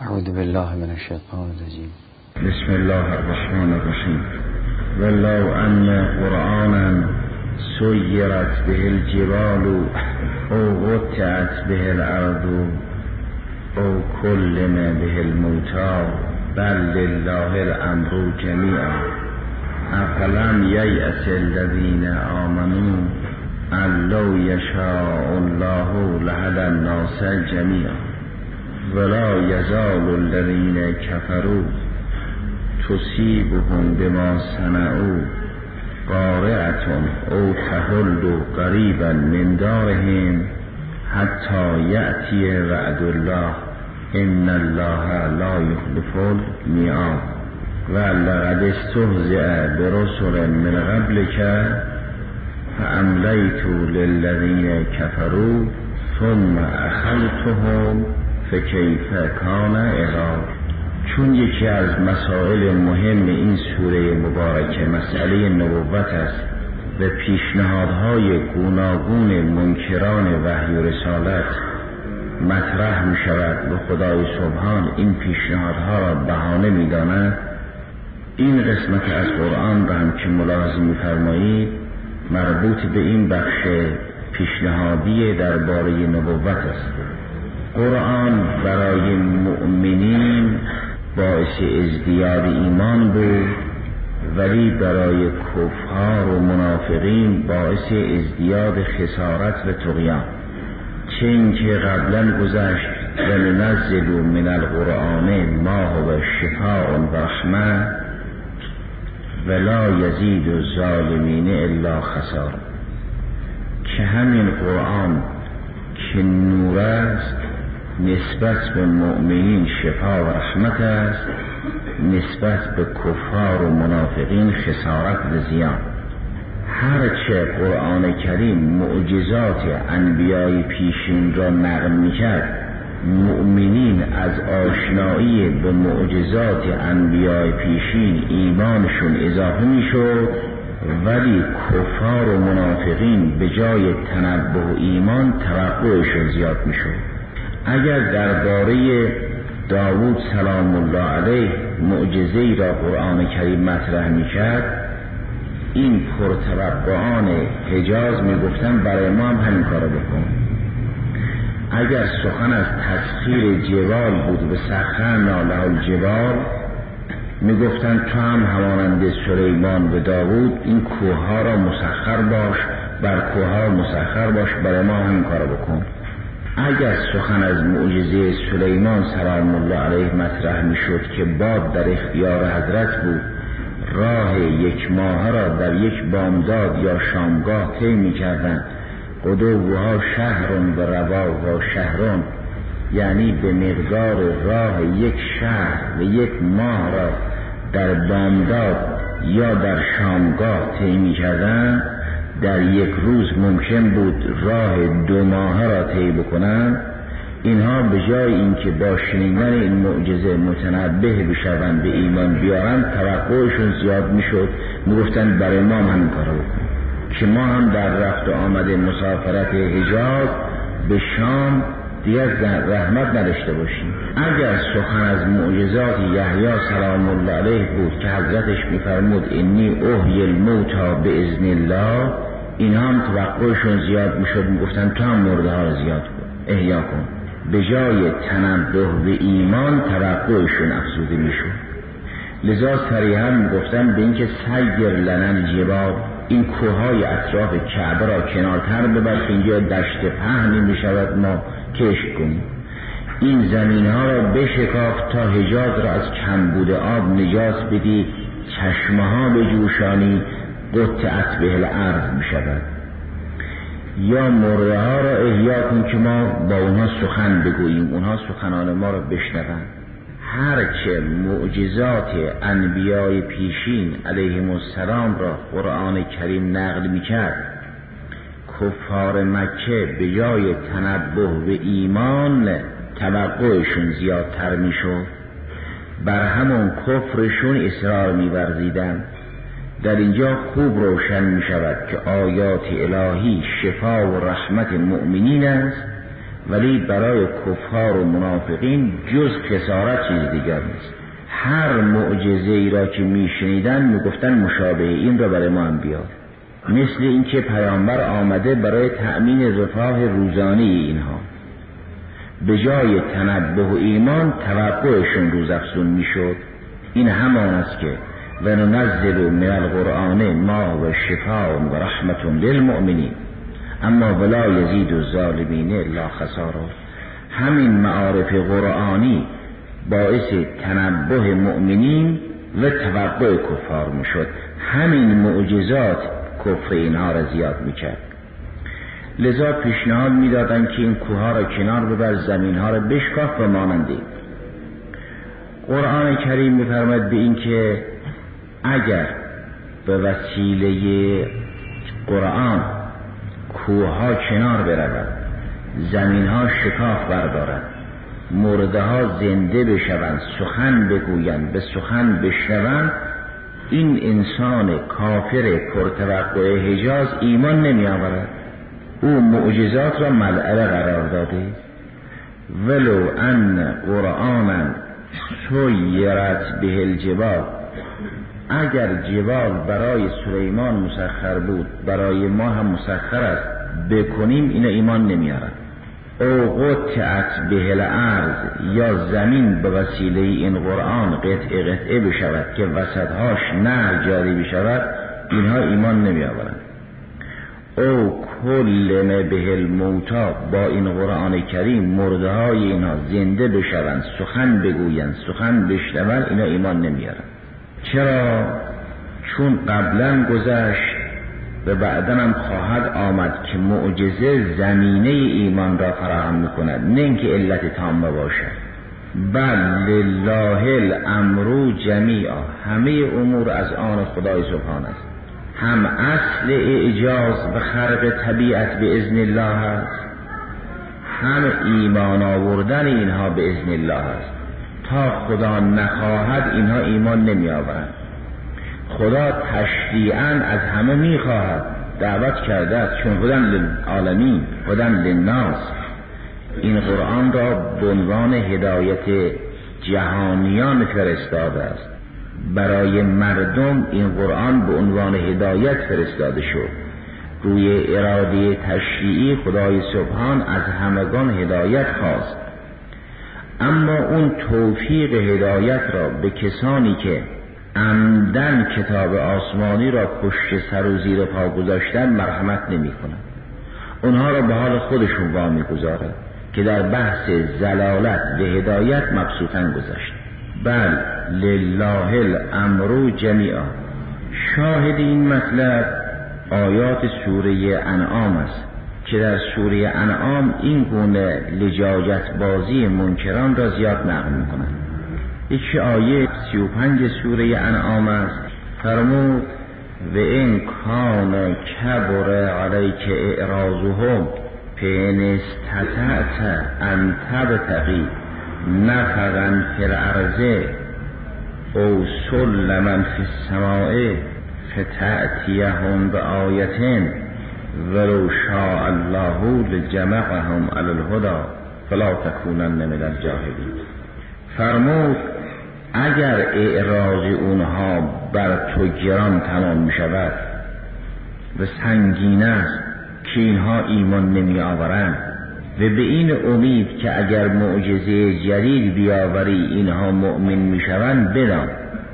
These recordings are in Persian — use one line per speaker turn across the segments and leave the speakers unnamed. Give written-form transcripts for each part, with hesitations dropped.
اعوذ بالله من الشیطان الرجیم.
بسم الله الرحمن الرحیم. ولو ان قرآنا سیرت به الجبال او قطعت به الارض او کلم به الموتی بل لله الامر جمیعا افلم ییأس الذین آمنوا ان لو یشاء الله لهدی الناس جمیعا ولا یزال الذین کفروا تصیبهم بما صنعوا قارعة او تحل قریبا من دارهم حتی یأتی وعد الله ان الله لا یخلف المیعاد ولقد استهزئ برسل من قبلک فاملیت للذین کفروا ثم اخذتهم فکیف کان عقاب. چون یکی از مسائل مهم این سوره مبارکه مسئله نبوت است و پیشنهادهای گوناگون منکران وحی و رسالت مطرح می شود و خدای سبحان این پیشنهادها را بهانه می داند، این قسمت از قرآن را هم که ملاحظه می فرمایید مربوط به این بخش پیشنهادی درباره نبوت است. قرآن برای مؤمنین باعث ازدیاد ایمان بود، ولی برای کفار و منافقین باعث ازدیاد خسارت و طغیان. چه اینکه قبلا گذشت وننزل من القرآن ما هو شفاء و رحمة ولا یزید الظالمین الا خسارا، که همین قرآن که نور است نسبت به مؤمنین شفا و رحمت است، نسبت به کفار و منافقین خسارت و زیان. هرچه قرآن کریم معجزات انبیای پیشین را نقل می‌کرد، مؤمنین از آشنایی به معجزات انبیای پیشین ایمانشون اضافه می‌شد، ولی کفار و منافقین به جای تنبه و ایمان توقعشون زیاد می‌شد. اگر درباره داوود سلام الله علیه معجزه‌ای را قرآن کریم مطرح می‌کرد، این پرتوقعان حجاز می‌گفتن برای ما هم همین کارو بکن. اگر سخن از تسخیر جبال بود و سخرنا له الجبال، می‌گفتن تو هم همانند سلیمان و داوود این کوه‌ها را مسخر باش، بر کوه‌ها مسخر باش، برای ما همین کارو بکن. اگر سخن از معجزه سلیمان سلام الله علیه مطرح میشد که باد در اختیار حضرت بود، راه یک ماه را در یک بامداد یا شامگاه طی می‌کردند، غدوها شهر و رواها شهرون، یعنی به مقدار راه یک شهر و یک ماه را در بامداد یا در شامگاه طی می‌کردند، در یک روز ممکن بود راه 2 ماه را طی بکنند. اینها به جای اینکه با شنیدن این معجزه متنبه بشوند به ایمان بیارند، توقعشون زیاد میشد، میگفتند برای ما هم همین کارو بکن که ما هم در رفت و آمد مسافرت حجاز به شام دیگر رحمت نداشته باشیم. اگر سخن از معجزات یحیی سلام الله علیه بود که حضرتش میفرمود انی احیی الموتی باذن الله، این هم توقعشون زیاد میشد، میگفتن تو هم مرده ها رو زیاد کن، احیا کن. به جای تنبه به ایمان توقعشون افزوده میشد. لذا صریحا میگفتن به اینکه سیر لنا الجبال، این کوههای اطراف کعبه را کنارتر ببر که اینجا دشت پهنی میشود، ما کشت کنیم. این زمین ها را بشکاف تا حجاز را از کمبود آب نجات بدی، چشمه ها بجوشانی، قطعت به الارض میشود. یا مرده ها را احیا کن که ما با اونها سخن بگوییم، اونها سخنان ما را بشنوند. هرچه معجزات انبیای پیشین علیهم السلام را قرآن کریم نقل میکرد، کفار مکه به جای تنبه به ایمان توقعشون زیادتر میشد، بر همون کفرشون اصرار می‌ورزیدند. در اینجا خوب روشن می‌شود که آیات الهی شفا و رحمت مؤمنین است، ولی برای کفار و منافقین جز خسارت چیز دیگر نیست. هر معجزه ای را که میشنیدن میگفتن مشابه این را برای ما هم بیار. مثل اینکه پیامبر آمده برای تأمین رفاه روزانه اینها، به جای تنبه و ایمان توقعشون روزافزون میشد. این همان است که و ننزل من القرآن ما و شفاء و رحمت للمؤمنین اما ولا یزید الظالمین الا خسارا. همین معارف قرآنی باعث تنبه مؤمنین و توقع کفار میشد. همین معجزات کفر اینها را زیاد میکرد. لذا پیشنهاد میدادن که این کوها را کنار ببر، زمین ها را بشکاف و ماننده. قرآن کریم میفرماید به این که اگر به وسیله قرآن کوه ها کنار برود، زمین ها شکاف بردارد، مرده ها زنده بشوند، سخن بگویند، به سخن بشنوند، این انسان کافر پرتوقع حجاز ایمان نمی آورد. او معجزات را ملعله قرار داده. ولو ان قرآنا سیرت به الجبال، اگر جبال برای سلیمان مسخر بود برای ما هم مسخر است بکنیم، اینا ایمان نمیارن. او قطعت به الارض، یا زمین به وسیله این قرآن قطعه قطعه بشود که وسطهاش نهر جاری بشود، اینها ایمان نمیآورن. او کلم به الموتا، با این قرآن کریم مرده های اینها زنده بشوند، سخن بگویند، سخن بشنوند، اینا ایمان نمیارن. چرا؟ چون قبلا گذشت و بعداً هم خواهد آمد که معجزه زمینه ایمان را فراهم میکند، نه اینکه علت تامه باشد. بل لله الامر جمیعا، همه امور از آن خدای سبحان است. هم اصل اعجاز و خرق طبیعت به اذن الله است، هم ایمان آوردن اینها به اذن الله است. تا خدا نخواهد اینها ایمان نمی آورند. خدا تشریعاً از همه می خواهد، دعوت کرده است، چون هدی للعالمین هدی للناس، این قرآن را به عنوان هدایت جهانیان فرستاده است. برای مردم این قرآن به عنوان هدایت فرستاده شد. روی اراده تشریعی خدای سبحان از همگان هدایت خواست، اما اون توفیق هدایت را به کسانی که عمدن کتاب آسمانی را پشت سر و زیر پا گذاشتن مرحمت نمی کنند. اونها را به حال خودشون وامی گذارد که در بحث زلالت به هدایت مبسوطاً گذاشت. بل لله الامر جمیعا. شاهد این مطلب آیات سوره انعام است که در سوره انعام این گونه لجاجت بازی منکران را زیاد نقل می‌کنند. یکی آیه 35 سوره انعام است، فرمود و این کان کبر علیک اعراضهم فإن استطعت ان تبتغی نفقا فی الارض او سلما فی السماء فتأتیهم بآیة ولو شاء الله لجمعهم علی الهدی فلا تکونن من الجاهلین. فرمود اگر اعراض اونها بر تو گران تمام می شود و سنگین است که اینها ایمان نمی آورند و به این امید که اگر معجزه جدید بیاوری اینها مؤمن می شوند، بدان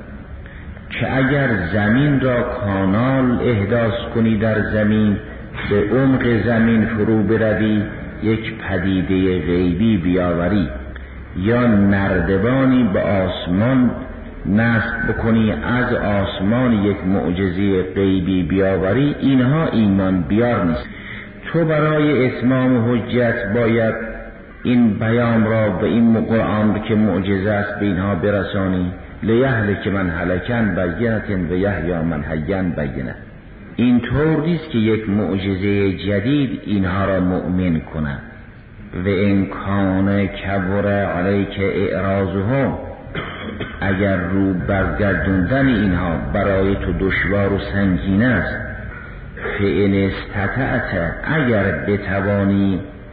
که اگر زمین را کانال احداث کنی، در زمین به عمق زمین فرو بروی، یک پدیده غیبی بیاوری یا نردبانی به آسمان نصب بکنی، از آسمان یک معجزه غیبی بیاوری، اینها ایمان بیار نیست. تو برای اتمام حجت باید این پیام را به این قرآن که معجزه است به اینها برسانی. لیهلک من هلکن بینة و یحیی من حیا بینة. این طور نیست که یک معجزه جدید اینها را مؤمن کند. و این کان کبر علیک اعراضهم، اگر رو برگردوندن اینها برای تو دشوار و سنگین است، فإن استطعت، اگر بتوانی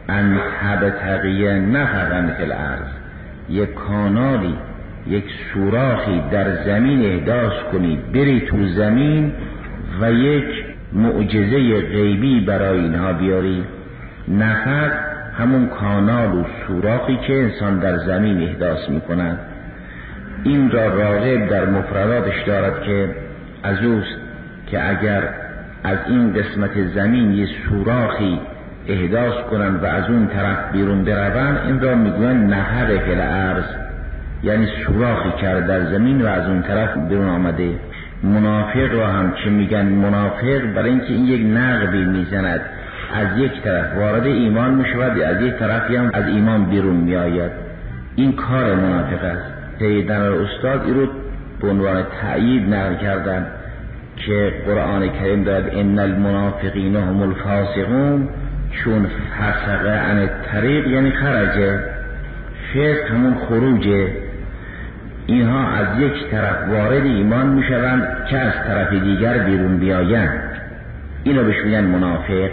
ان تبتغی نفقا فی الارض، یک کانالی، یک سوراخی در زمین احداث کنی، بری تو زمین و یک معجزه غیبی برای اینها بیاری. نفق همون کانال و سوراخی که انسان در زمین احداث میکنند. این را راغب در مفرداتش دارد که از اوست که اگر از این قسمت زمین یه سوراخی احداث کنند و از اون طرف بیرون بروند، این را میگوین نهر فی الارض، یعنی سوراخی کرد در زمین و از اون طرف بیرون آمده. منافق را هم که میگن منافق، برای اینکه این یک نقبی میزند، از یک طرف وارد ایمان میشود، از یک طرفی هم از ایمان بیرون میآید. این کار منافق است. سیدنا استاد این رو به عنوان تأیید نقل کردن که قرآن کریم دارد ان المنافقین هم الفاسقون، چون فسقه عن الطریق یعنی خرجه، فسق همون خروجه. اینها از یک طرف وارد ایمان میشوند که از طرف دیگر بیرون بیایند. اینو بهش میگن منافق.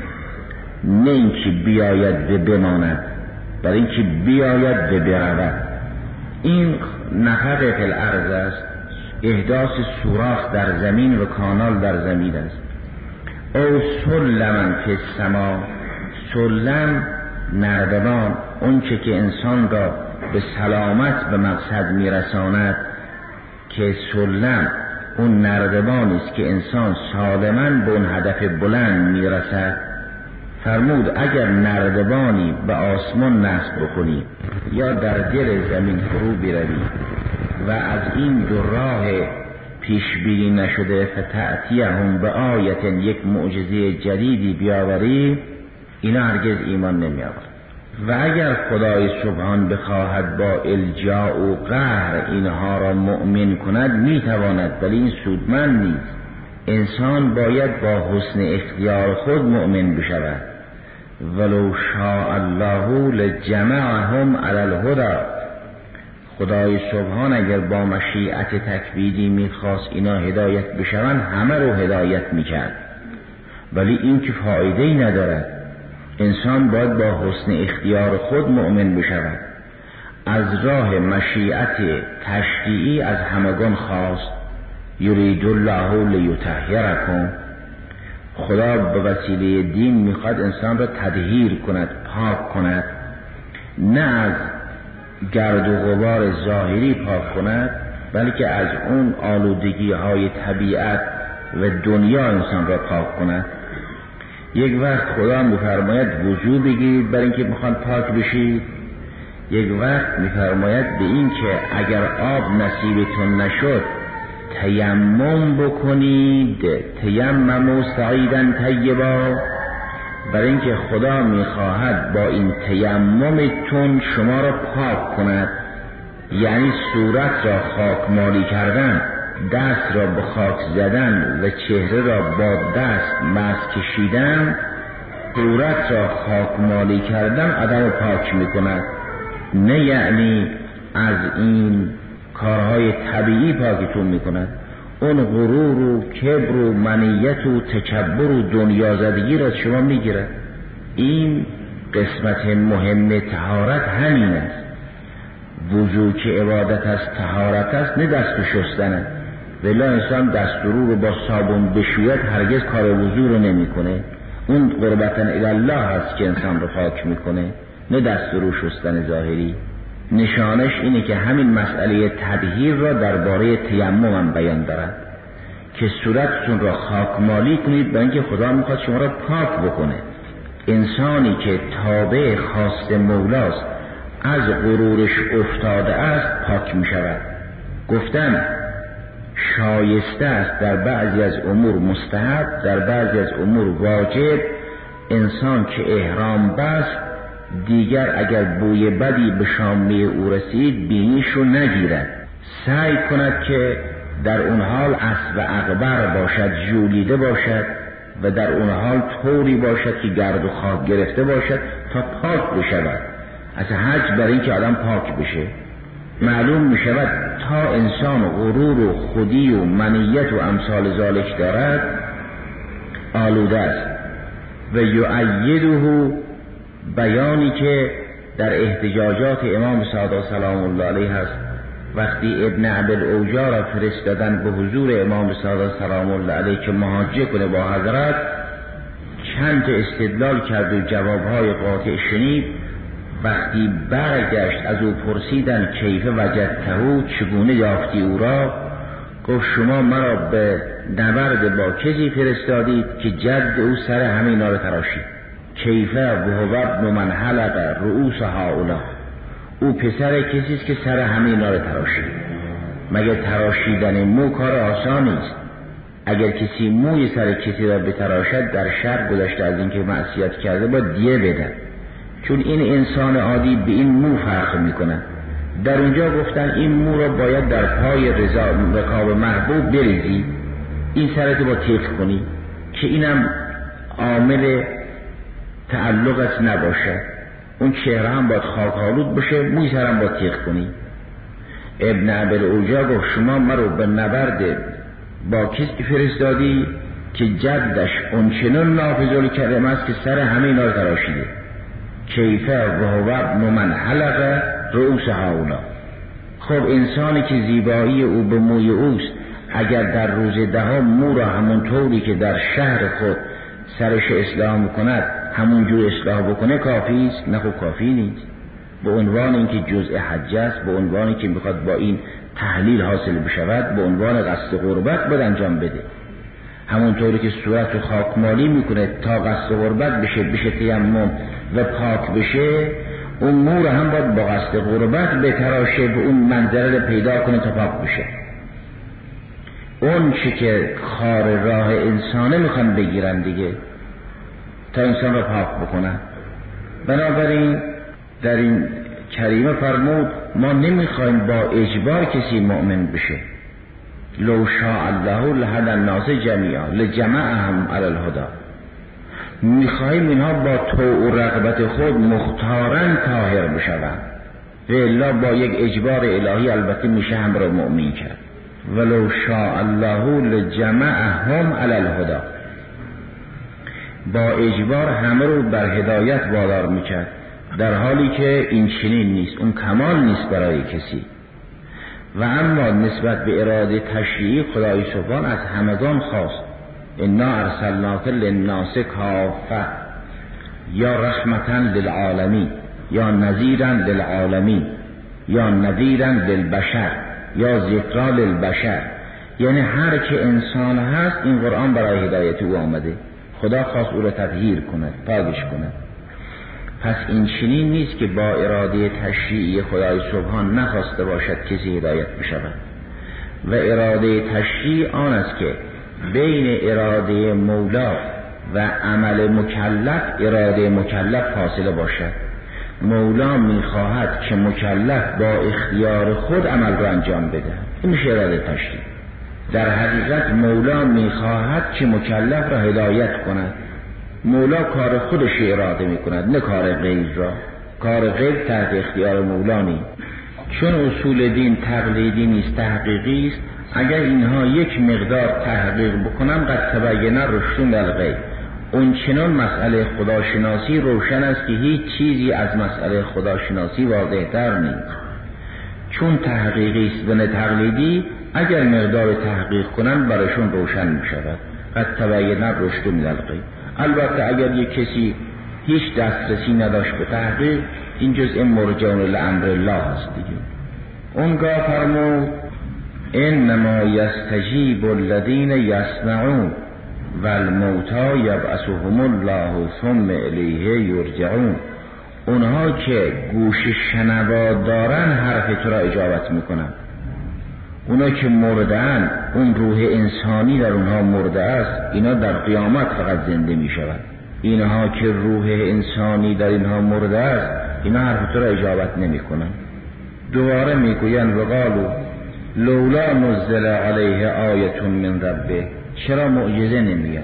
نه اینکه بیاید و بماند، برای اینکه بیاید و برود. این نفق فی الارض است، احداث سوراخ در زمین و کانال در زمین است. او سلما فی السما، سلم نردبان، اون چه که انسان را به سلامت به مقصد میرساند، که سلم اون نردبانی است که انسان سالما به اون هدف بلند میرسد. فرمود اگر نردبانی به آسمان نصب بکنی یا در دل زمین فرو بروی و از این دو راه پیش بینی نشده فتأتیهم به آیت، یک معجزه جدیدی بیاوری، اینا هرگز ایمان نمی آورد. و اگر خدای سبحان بخواهد با الجاء و قهر اینها را مؤمن کند میتواند، ولی این سودمند نیست. انسان باید با حسن اختیار خود مؤمن بشود. ولو شاء الله لجمعهم علی الهدی، خدای سبحان اگر با مشیت تکوینی میخواست اینا هدایت بشوند، همه رو هدایت میکرد، ولی این که فایده‌ای ندارد. انسان باید با حسن اختیار خود مؤمن بشود. از راه مشیت تشریعی از همگان خواست. یرید الله لیطهرکم، خدا به وسیله دین میخواد انسان را تطهیر کند، پاک کند، نه از گرد و غبار ظاهری پاک کند، بلکه از اون آلودگی های طبیعت و دنیا انسان را پاک کند. یک وقت خدا میفرماید وضو بگیرید برای اینکه میخوان پاک بشید، یک وقت میفرماید به این که اگر آب نصیبتون نشد تیمم بکنید، تیمموا صعیدا طیبا، برای اینکه خدا میخواهد با این تیممتون شما را پاک کند. یعنی صورت را خاکمالی کردن، دست را به خاک زدن و چهره را با دست مس کشیدن، صورت را خاکمالی کردن آدم را پاک میکند. نه یعنی از این کارهای طبیعی پاکتون میکند. اون غرور و کبر و منیت و تکبر و دنیا زدگی را شما میگیرد. این قسمت مهم طهارت همین است. وضو که عبادت است، طهارت است، نه دست شستنه. ولی انسان دست رو با صابون بشوید هرگز کار وضو رو نمیکنه. اون قربتا الله هست که انسان رو پاک میکنه، نه دست رو شستن ظاهری. نشانش اینه که همین مسئله تطهیر را درباره تیمم هم بیان دارد که صورتتون را خاکمالی کنید برای اینکه خدا میخواد شما را پاک بکنه. انسانی که تابع خواست مولاست، از غرورش افتاده است، پاک میشود. گفتن شایسته است، در بعضی از امور مستحب، در بعضی از امور واجب. انسان که احرام بست دیگر اگر بوی بدی به شامه او رسید بینیشو نگیرد، سعی کند که در اون حال اسب اغبر باشد، ژولیده باشد و در اون حال طوری باشد که گرد و خاک گرفته باشد تا پاک بشود. از حج برای اینکه آدم پاک بشه. معلوم می شود تا انسان غرور و خودی و منیت و امثال ذالک دارد آلوده است. و یؤیده بیانی که در احتجاجات امام صادق سلام الله علیه هست. وقتی ابن ابی‌الاوجاع را فرستادن به حضور امام صادق سلام الله علیه که محاجه کنه با حضرت، چند تا استدلال کرد و جوابهای قاطع شنید. وقتی برگشت از او پرسیدن کیف وجدته، چگونه یافتی او را؟ گفت شما مرا به نبرد با کسی فرستادید که جد او سر همه اینا رو تراشید. کیفه و هو ابن من حلق رؤوس هؤلاء، او پسر کسی است که سر همه اینا رو تراشید. مگه تراشیدن مو کار آسانی است؟ اگر کسی موی سر کسی را بتراشد در شرع گذشته از اینکه معصیت کرده با دیه بدن، چون این انسان عادی به این مو فرق میکنه. در اونجا گفتن این مو را باید در پای رکاب محبوب بریزی، این سرت با تیغ کنی که اینم عامل تعلقت نباشه، اون چهره هم باید خاک‌آلود باشه، موی سرم با تیغ کنی. ابن ابی‌الاوجاع گفت شما مرا به نبرد با کسی فرستادی که جدش اونچنان نافذ کریم است که سر همه اینا رو تراشیده. کیفه و هو ابن من حلق رؤوس هؤلاء. خب انسانی که زیبایی او به موی اوست، اگر در روز دهم مو را همون طوری که در شهر خود سرش اصلاح کند همون جور اصلاح بکنه کافی است؟ نه، خب کافی نیست. به عنوان اینکه جزء حج است، به عنوانی که میخواد با این تحلیل حاصل بشود، به عنوان قصد قربت باید انجام بده. همونطوری که صورت رو خاکمالی میکنه تا قصد قربت بشه تیمم و پاک بشه، اون مو هم باید با قصد قربت بتراشه، به اون منظره رو پیدا کنه تا پاک بشه. اون چی که خار راه انسانه میخوان بگیرن دیگه تا انسان رو پاک بکنن. بنابراین در این کریمه فرمود ما نمیخوایم با اجبار کسی مؤمن بشه. لو شاء الله لهدی الناس جمیعا لجمعهم علی الهدی. میخوایم اینها با طوع و رغبت خود مختارن طاهر بشوند، و الا با یک اجبار الهی البته میشه هم را مؤمن کرد. ولو شاء الله لجمعهم علی الهدی. با اجبار همه رو بر هدایت وادار میکرد، در حالی که این چنین نیست، اون کمال نیست برای کسی. و اما نسبت به اراده تشریعی خدای سبحان از همگان خواست انا ارسلناک للناس کافه یا رحمتا للعالمین یا نذیرا للعالمین یا نذیرا للبشر یا ذکرا للبشر. یعنی هر که انسان هست این قرآن برای هدایت او آمده. خدا خواست او را تطهیر کند، پاکش کند. پس این چنین نیست که با اراده تشریعی خدای سبحان نخواسته باشد کسی هدایت بشود. و اراده تشریع آن است که بین اراده مولا و عمل مکلف اراده مکلف فاصله باشد. مولا میخواهد که مکلف با اختیار خود عمل را انجام بده، این میشه اراده تشریع. در حقیقت مولا میخواهد که مکلف را هدایت کند. مولا کار خودش اراده میکند، نه کار غیر را. کار غیر تحت اختیار مولا نیست. چون اصول دین تقلیدی نیست، تحقیقی است. اگر اینها یک مقدار تحقیق بکنم قد تبین رشد من الغی، اون چنان مسئله خداشناسی روشن است که هیچ چیزی از مسئله خداشناسی واضح‌تر نیست. چون تحقیقی است و نه تقلیدی، اگر مقدار تحقیق کنن براشون روشن می شود. قد تبین رشد من الغی. البته اگر یک کسی هیچ دسترسی نداشت به تحقیق، این جزء مرجعون لامر الله است دیگه. اونگاه فرمود انما یستجیب الذین یسمعون والموتى یبعثهم الله ثم الیه یرجعون. اونها که گوش شنوا دارن حرف تو را اجابت میکنن. اونا که مردن، اون روح انسانی در اونها مرده است، اینا در قیامت فقط زنده می شود. اینها که روح انسانی در اینها مرده است، اینا حرف تو را اجابت نمی کنن. دوباره می گوین وقالو لولا نزل علیه آیت من ربه. چرا معجزه نمیگن؟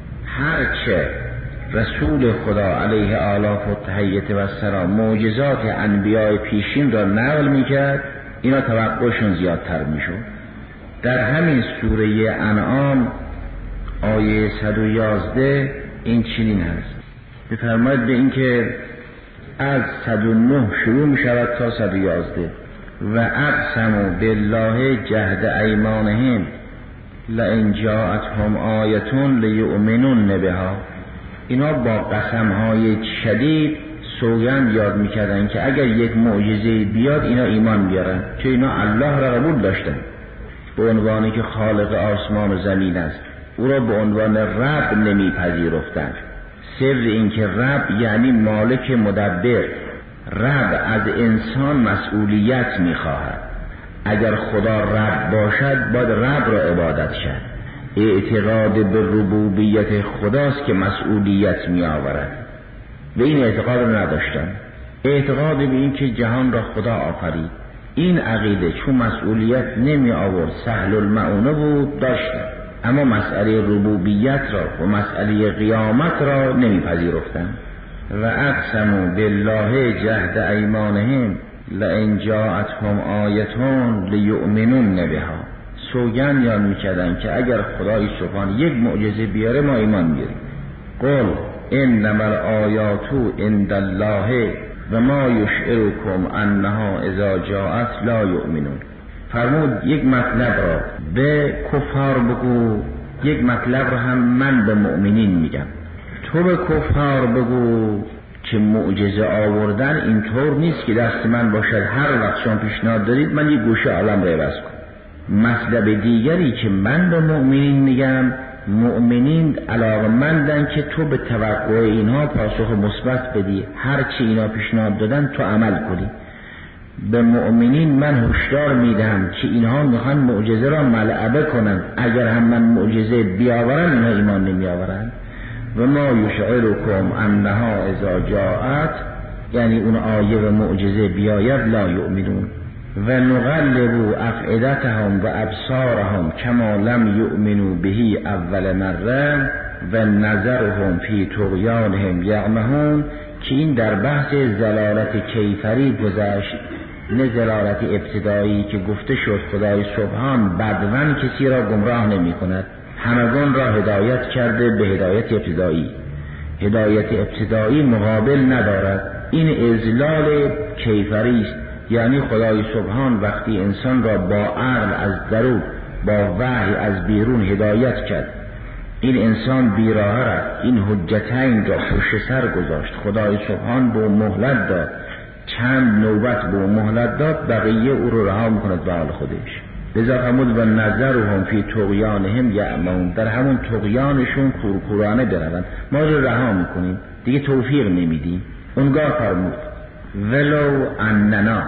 هرچه رسول خدا علیه آلاف و تحییت و سلام معجزات انبیاء پیشین را نقل میکرد، اینا توقعشون زیادتر میشد. در همین سوره انعام آیه 111 این چنین هست. بفرماید به این که از 109 شروع می شود تا 111. و اقسموا بالله جهد ایمانهم لئن جاءتهم آیة لیؤمنن بها. اینا با قسمهای شدید سوگند یاد میکردن که اگر یک معجزه بیاد اینا ایمان بیارن، چون اینا الله را قبول داشتن به عنوانی که خالق آسمان و زمین است، او را به عنوان رب نمیپذیرفتند. سر این که رب یعنی مالک مدبر. رب از انسان مسئولیت میخواهد. اگر خدا رب باشد باید رب را عبادت شد. اعتقاد به ربوبیت خداست که مسئولیت می آورد. به این اعتقاد را نداشتن. اعتقاد به این که جهان را خدا آفرید، این عقیده چون مسئولیت نمی آورد سهل المعونه بود داشتن، اما مسئله ربوبیت را و مسئله قیامت را نمی پذیرفتن. و اقسموا بالله جهد ایمانهم لئن جاءتهم آیة لیؤمنن بها. سوگند یاد میکردن که اگر خدای سبحان یک معجزه بیاره ما ایمان میاریم. قل انما الآیات عند الله و ما یشعرکم انها اذا جاءت لا یؤمنون. فرمود یک مطلب را به کفار بگو، یک مطلب را هم من به مؤمنین میگم. تو به کفار بگو که معجزه آوردن اینطور نیست که دست من باشد هر وقت شما پیشنهاد دارید من یک گوشه عالم را عوض کنم. مطلب دیگری که من به مؤمنین میگم، مؤمنین علاقه‌مندن که تو به توقع اینها پاسخ مثبت بدی، هر چی اینا پیشنهاد دادن تو عمل کنی. به مؤمنین من هشدار میدم که اینها میخوان معجزه را ملعبه کنن، اگر هم من معجزه بیاورن اینها ایمان نمیآورن. و ما یشعرکم انها اذا جاءت، یعنی اون آیه و معجزه بیاید لا یؤمنون. و نقلب افئدتهم و ابصارهم کما لم یؤمنوا به اول مره و نظرهم فی طغیانهم یعمهون، که این در بحث ضلالت کیفری گذشت، نه ضلالت ابتدایی که گفته شد خدای سبحان بدون کسی را گمراه نمی کند، همگان را هدایت کرده به هدایت ابتدایی. هدایت ابتدایی مقابل ندارد، این اضلال کیفری است. یعنی خدای سبحان وقتی انسان را با عقل از درون، با وحی از بیرون هدایت کرد، این انسان بیراه رفت، این حجتین را پشت سر گذاشت، خدای سبحان به مهلت داد، چند نوبت به مهلت داد، بقیه او رو رها میکند به حال خودش. لذا فرمود و نظرهم فی طغیانهم یعمهون، در همون طغیانشون کورکورانه بروند، ما رو رها میکنیم دیگه، توفیق نمیدیم. اونگاه فرمود ولو اننا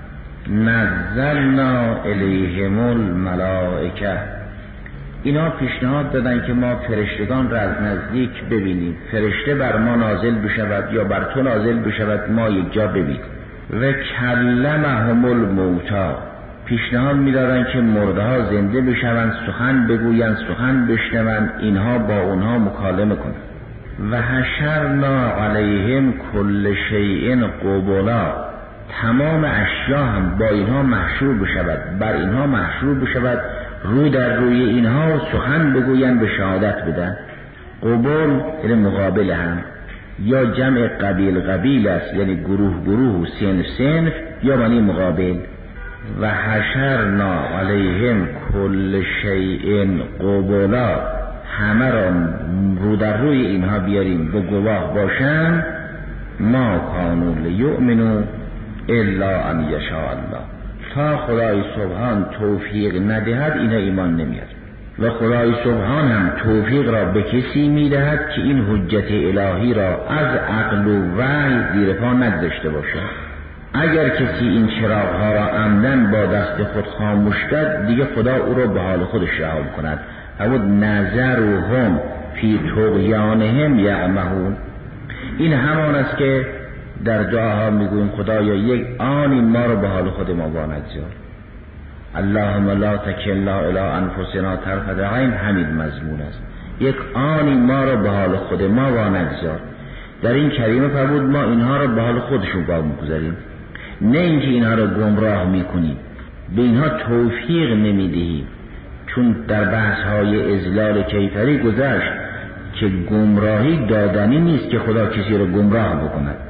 نزلنا الیهم الملائکه، اینا پیشنهاد دادن که ما فرشتگان را از نزدیک ببینیم، فرشته بر ما نازل بشود یا بر تو نازل بشود ما یک جا ببینیم. و کلمهم الموتی، پیشنهاد میدادن که مرده ها زنده بشوند، سخن بگویند، سخن بشنوند، اینها با اونها مکالمه کنند. و حشرنا علیهم کل شیء قبلا، تمام اشیا هم با اینها محشور بشود، بر اینها محشور بشود، رو در روی اینها سخن بگویند، به شهادت بدن. قبول یعنی مقابل هم، یا جمع قبیل است، یعنی گروه صنف یا معنی مقابل. و حشرنا علیهم کل شیء قبلا، همه را رو در روی اینها بیاریم به گواه باشن. ما کانوا لیؤمنوا الا ان یشاء الله، تا خدای سبحان توفیق ندهد اینها ایمان نمیاد. و خدای سبحان هم توفیق را به کسی میدهد که این حجت الهی را از عقل و وحی زیر پا نگذاشته باشد. اگر کسی این چراغ‌ها را عمدن با دست خود خاموش کرد، دیگه خدا او را به حال خودش رها کند. اما نظرهم فی طغیانهم یعمهون، این همان است که در دعاها میگوییم خدایا یک آنی ما رو به حال خود ما وانگذار. اللهم لا تکلنا الی انفسنا طرفة عین، همین مضمون است، یک آنی ما رو به حال خود ما وانگذار. در این کریمه فرمود ما اینها رو به حال خودشون واگذاریم، نه اینکه اینها رو گمراه میکنیم، به اینها توفیق نمیدهیم. چون در بحث های اضلال کیفری گذشت که گمراهی دادنی نیست که خدا کسی رو گمراه بکند،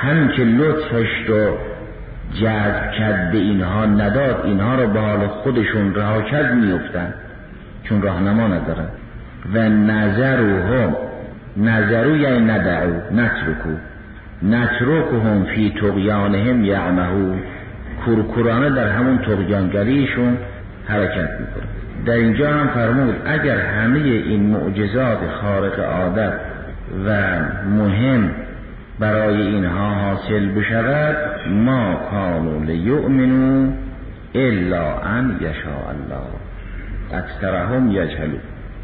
همین که لطفش رو جذب کرد به اینها نداد، اینها رو به حال خودشون رها کرد میفتن، چون راهنما ندارن. و نظرو یعنی ندعو، نترکهم فی طغیانهم یعمهون، کورکورانه در همون طغیانگریشون حرکت میکنه. در اینجا هم فرمود اگر همه این معجزات خارق عادت و مهم برای اینها حاصل بشود، ما کانوا لیؤمنوا الا ان یشاء الله اکثرهم یجهلون،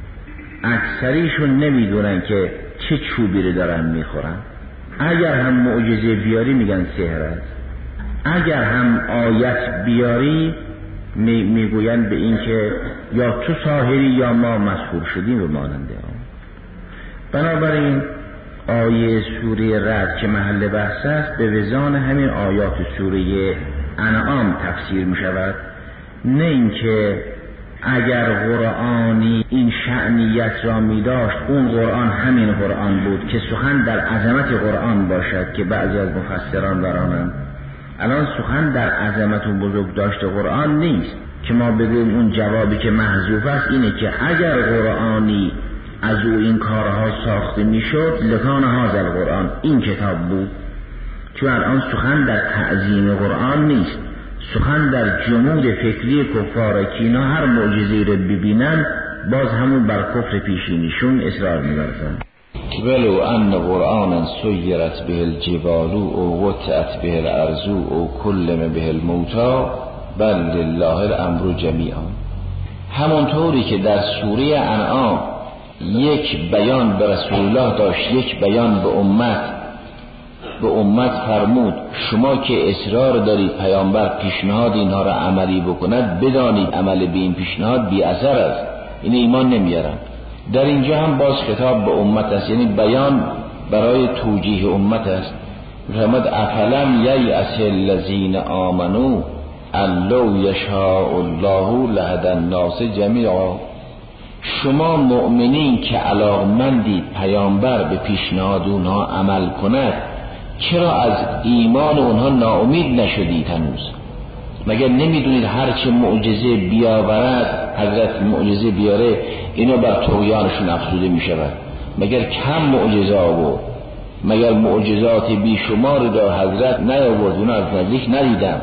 اکثریشون نمیدونن که چه چوبی رو دارن میخورن. اگر هم معجزه بیاری میگن سحر است، اگر هم آیت بیاری میگوین به این که یا تو ساحری یا ما مسحور شدیم و ماننده ها. بنابراین آیه سوره رعد که محل بحث است به وزان همین آیات سوره انعام تفسیر می شود، نه اینکه اگر قرآنی این شأنیت را می داشت اون قرآن همین قرآن بود که سخن در عظمت قرآن باشد که بعضی از مفسران برانند. الان سخن در عظمت و بزرگ داشت قرآن نیست که ما بگویم اون جوابی که محذوف است اینه که اگر قرآنی از او این کارها ساخته میشد لکان هذا القرآن، این کتاب بود. چون الان سخن در تعظیم قرآن نیست، سخن در جمود فکری کفار که اینا هر معجزه‌ای رو ببینن باز همون بر کفر پیشینیشون اصرار می‌ورزن.
ولو ان قرآنا سیرت به الجبال او وطئت به الارض او کلم به الموتی بل لله الامر جمیعا. همونطوری که در سوره انعام یک بیان به رسول الله داشت، یک بیان به امت فرمود شما که اصرار دارید پیامبر پیشنهاد اینها را عملی بکند، بدانید عمل به این پیشنهاد بی اثر است، این ایمان نمیارن. در اینجا هم باز خطاب به امت است، یعنی بیان برای توجیه امت است. فرمود افلم ییأس الذین آمنوا ان لو یشاء الله لهدی الناس جمیعا. شما مؤمنین که علاقمندید پیامبر به پیشنهاد اونها عمل کند، چرا از ایمان اونها ناامید نشدید هنوز؟ مگر نمیدونید هرچه معجزه بیاورد، حضرت معجزه بیاره اینا بر طغیانشون افزوده میشود؟ مگر کم معجزه آورد؟ مگر معجزات بیشمار را حضرت نیاورد؟ اونا از نزدیک ندیدن.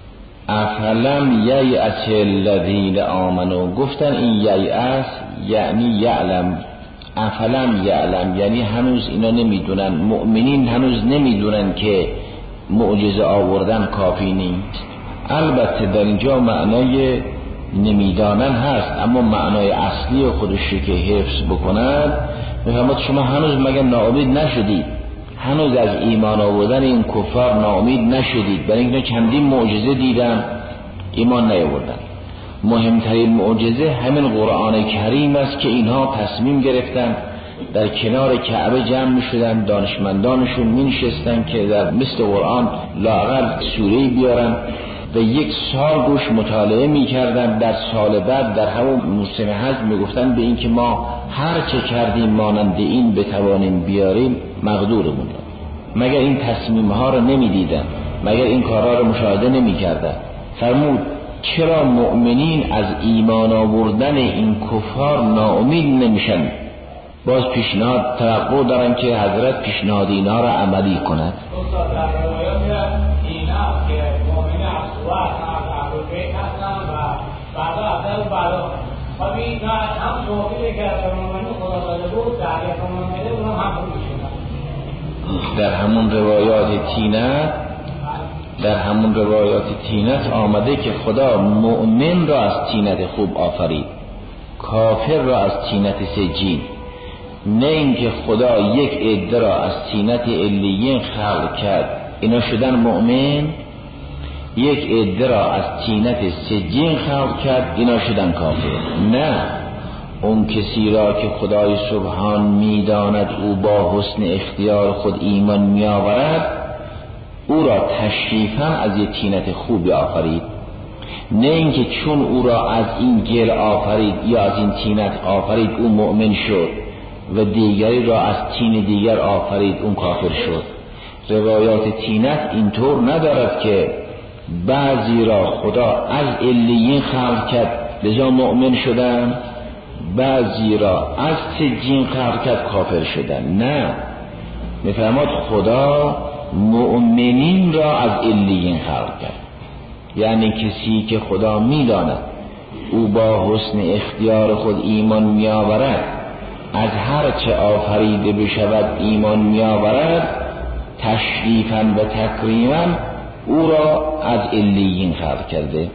افلم ییأس الذین آمنوا، گفتن این ییأس یعنی یعلم، افلم یعلم یعنی هنوز اینا نمیدونن، مؤمنین هنوز نمیدونن که معجزه آوردن کافی نیست. البته در اینجا معنای نمیدانن هست، اما معنای اصلی خودش که حفظ بکنن میفهمد شما هنوز مگر ناامید نشدید؟ هنوز از ایمان آوردن این کفار ناامید نشدید؟ برای اینکه چندین معجزه دیدن ایمان نیاوردن. مهمترین معجزه همین قرآن کریم است که اینها تصمیم گرفتن در کنار کعبه جمع می شدن، دانشمندانشون می نشستن که در مثل قرآن لااقل سوره‌ای بیارن و یک سال گوش مطالعه می کردن. در سال بعد در همون موسم حج می گفتن به این که ما هر چه کردیم مانند این بتوانیم بیاریم مقدورمون. مگر این تصمیم ها رو نمی دیدن؟ مگر این کارها رو مشاهده نمی کردن؟ فرمود چرا مؤمنین از ایمان آوردن این کفار ناامید نمیشن؟ باز پیشنهاد توقع دارن که حضرت پیشنهاد اینها را عملی کند. در همون روایات تینت آمده که خدا مؤمن را از تینت خوب آفرید، کافر را از تینت سجین. نه اینکه خدا یک عده را از تینت علیین خلق کرد اینا شدن مؤمن، یک عده را از تینت سجین خلق کرد اینا شدن کافر. نه، اون کسی را که خدای سبحان میداند او با حسن اختیار خود ایمان می آورد، او را تشریفاً از یک تینت خوبی آفرید. نه اینکه چون او را از این گل آفرید یا از این تینت آفرید او مؤمن شد و دیگری را از تین دیگر آفرید اون کافر شد. روایات تینت اینطور ندارد که بعضی را خدا از علیین خلق کرد لذا مؤمن شدن، بعضی را از سجین خلق کرد کافر شدن. نه، میفرماد خدا مؤمنین را از علیین خلق کرد، یعنی کسی که خدا میداند او با حسن اختیار خود ایمان میآورد، از هر چه آفریده بشود ایمان میآورد، تشریفاً و تکریماً او را از علیین خلق کرده.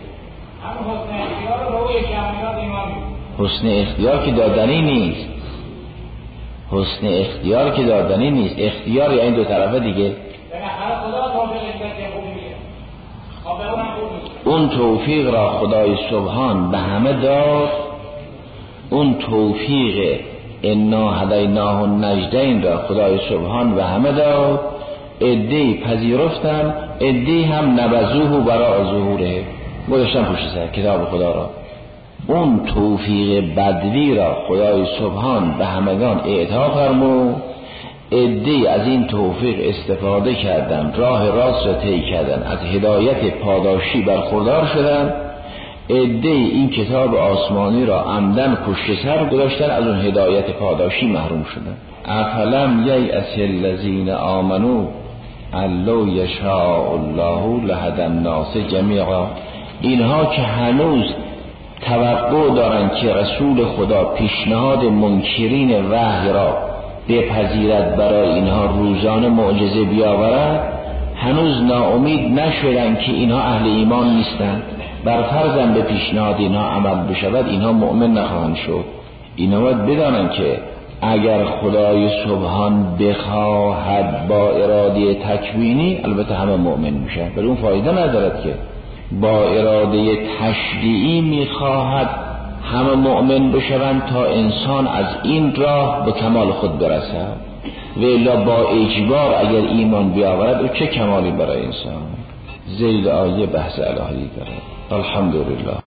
حسن اختیار که دادنی نیست، حسن اختیار که دادنی نیست، اختیار یعنی دو طرفه دیگه. اون توفیق را خدای سبحان به همه داد، اون توفیق انا هدیناه النجدین را خدای سبحان به همه داد. عده‌ای پذیرفتن، عده‌ای هم نبذوه براء ظهوره، گذاشتن پشت سر کتاب خدا را. اون توفیق بدوی را خدای سبحان به همگان اعطا فرمود. عده‌ای از این توفیق استفاده کردن، راه راست را طی کردن، از هدایت پاداشی برخوردار شدن. عده‌ای این کتاب آسمانی را عمدن پشت سر گذاشتن، از اون هدایت پاداشی محروم شدن. افلم ییأس الذین آمنوا ان لو یشاء الله لهدی الناس جمیعا. اینها که هنوز توقع دارند که رسول خدا پیشنهاد منکرین وحی را بپذیرد، برای اینها روزانه معجزه بیاورد، هنوز ناامید نشدند که اینها اهل ایمان نیستند. بر فرضاً به پیشنهاد اینها عمل بشود اینها مؤمن نخواهند شد. اینها باید بدانند که اگر خدای سبحان بخواهد با اراده تکوینی، البته همه مؤمن میشن، ولی اون فایده ندارد که با اراده تشریعی میخواهد همه مؤمن بشوند تا انسان از این راه به کمال خود برسد، و الا با اجبار اگر ایمان بیاورد او چه کمالی برای انسان. ذیل آیه بحث الهی داره. الحمدلله.